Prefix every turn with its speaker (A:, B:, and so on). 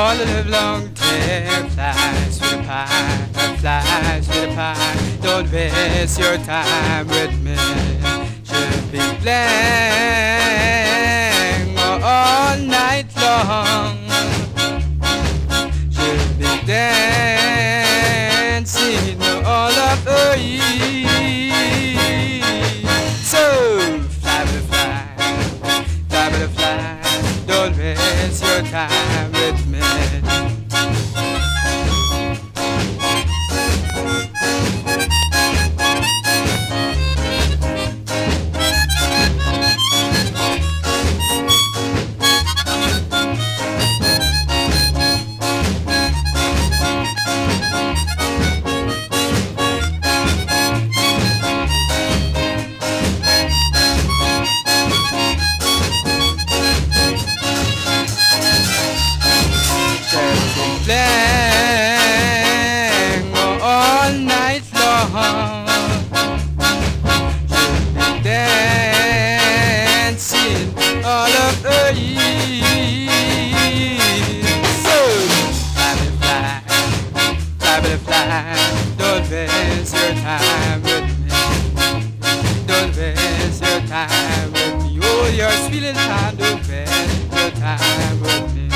A: all the live long day. Flies with a pie, flies with a pie. Don't waste your time with me. Should be playing all night long. Should be dancing all of the eve. So fly with a fly, fly with a fly. Don't waste your time with me. Playing all night long. Should be dancing all of the eve. So fly with a fly, fly with a fly. Don't waste your time with me. Don't waste your time with me. Oh, you're feeling time. Don't waste your time with me.